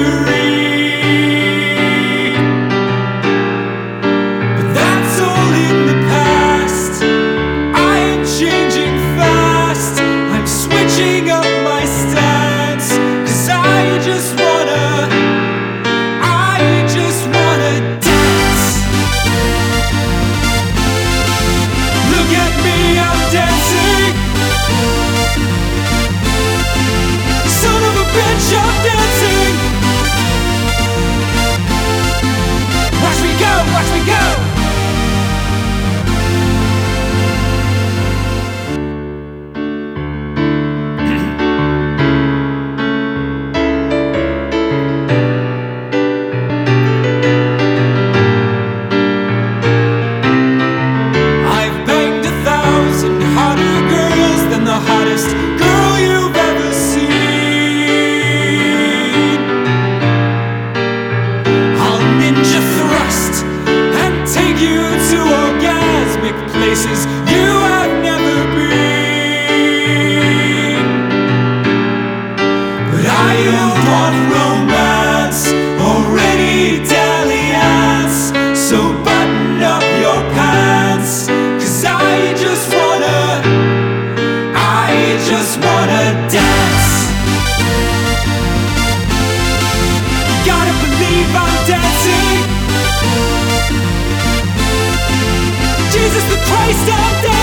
But that's all in the past. I am changing fast. I'm switching up my stance, 'cause I just wanna dance. Look at me, I'm dancing. Son of a bitch, I'm dancing. Watch me go, watch me go. I've banged 1,000 hotter girls than the hottest girl you've ever seen. I'll ninja thrust and take you to orgasmic places you have never been. But I don't want romance or any dalliance, so button up your pants, 'cause I just wanna dance. Gotta believe I'm dancing. Jesus the Christ, I'm dancing.